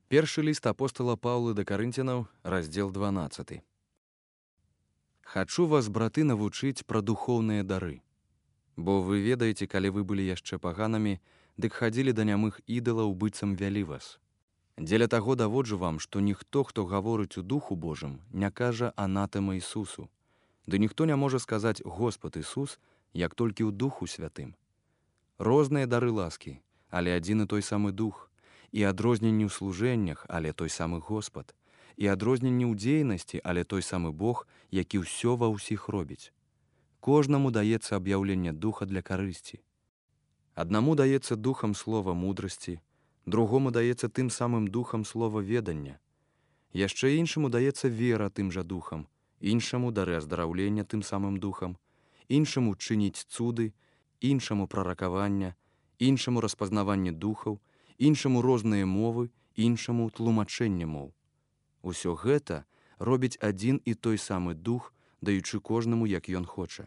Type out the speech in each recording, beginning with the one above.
Першы ліст апостала Паўла да Карынцянаў, раздзел 12. Хачу вас, браты, навучыць пра духоўныя дары. Бо вы ведаеце, калі вы былі яшчэ паганамі, дык хадзілі да нямых ідалаў, быццам вялі вас. Дзеля таго даводжу вам, што ніхто, хто гаворыць у Духу Божым, не кажа анатэма Ісусу. Ды ніхто не можа сказаць «Господ Ісус», як толькі ў Духу Святым. Розныя дары ласкі, але адзін і той самы Дух, і адрозненні ў служэннях, але той самы Господ, і адрозненні ў дзейнасці, але той самы Бог, які ўсё ва ўсіх робіць. Кожнаму даецца аб'яўленне Духа для карысці. Аднаму даецца Духам слова мудрасці, другому даецца тым самым Духам слова ведання. Яшчэ іншаму даецца вера тым жа Духам, іншаму дары аздараўлення тым самым Духам, іншаму чыніць цуды, іншаму праракавання, іншаму распазнаванне духаў, іншаму розныя мовы, іншаму тлумачэнне моў. Усё гэта робіць адзін і той самы Дух, даючы кожнаму, як ён хоча.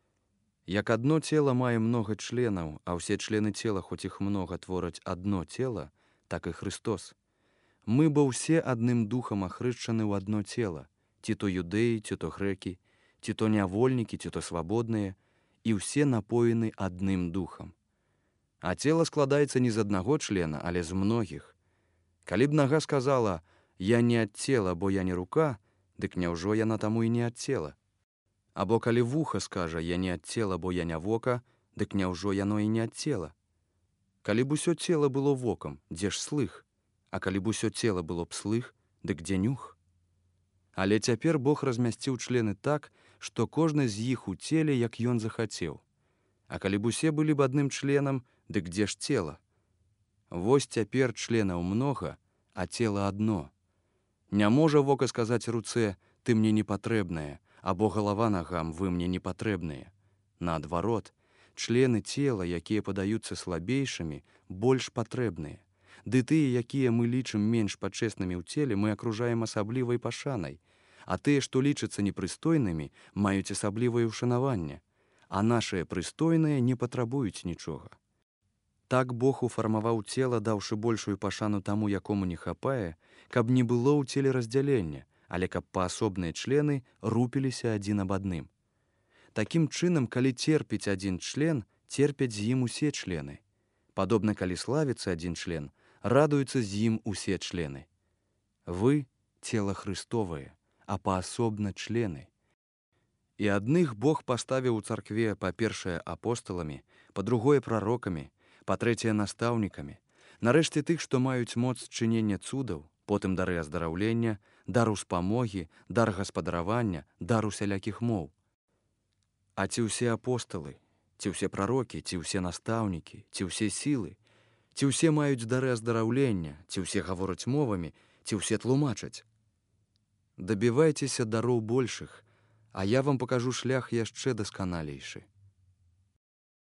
Як адно цела мае многа членаў, а ўсе члены цела, хоць іх многа, твораць адно цела, так і Христос. Мы бо ўсе адным Духам ахрышчаны ў адно цела, ці то юдэі, ці то грэкі, ці то нявольнікі, ці то свабодныя, і ўсе напоены адным Духам. А цела складаецца не з аднаго члена, але з многіх. Калі б нага сказала «Я не ад цела, бо я не рука», дык няўжо яна таму і не ад цела? Або калі вуха скажа «Я не ад цела, бо я не вока», дык няўжо яно і не ад цела? Калі б усё цела было вокам, дзе ж слых? А калі б усё цела было б слых, дык дзе нюх? Але цяпер Бог размясціў члены так, што кожны з іх у целе, як ён захацеў. А калі б усе былі б адным членам, дык дзе ж цела? Вось цяпер членаў многа, а цела адно. Не можа вока сказаць руцэ «Ты мне не патрэбная», або галава нагам «Вы мне не патрэбныя». Наадварот, члены цела, якія падаюцца слабейшымі, больш патрэбныя. Ды тыя, якія мы лічым менш пачэснымі ў целе, мы акружаем асаблівай пашанай, а тыя, што лічацца непрыстойнымі, маюць асаблівае ўшанаванне, а нашыя прыстойныя не патрабуюць нічога. Так Бог уфармаваў цела, даўшы большую пашану таму, якому не хапае, каб не было ў целе раздзялення, але каб паасобныя члены рупіліся адзін аб адным. Такім чынам, калі церпіць адзін член, церпяць з ім усе члены. Падобна, калі славіцца адзін член, радуюцца з ім усе члены. Вы — цела Христовае, а паасобна члены. І адных Бог паставіў у царкве, па-першае, апосталамі, па-другое, прарокамі, па-трэцяе, настаўнікамі, нарэшце тых, што маюць моц чынення цудаў, потым дары аздараўлення, дар успамогі, дар гаспадаравання, дар усялякіх моў. А ці ўсе апосталы, ці ўсе прарокі, ці ўсе настаўнікі, ці ўсе сілы, ці ўсе маюць дары аздараўлення, ці ўсе гавораць мовамі, ці ўсе тлумачаць? Дабівайцеся дароў большых, а я вам пакажу шлях яшчэ дасканалейшы.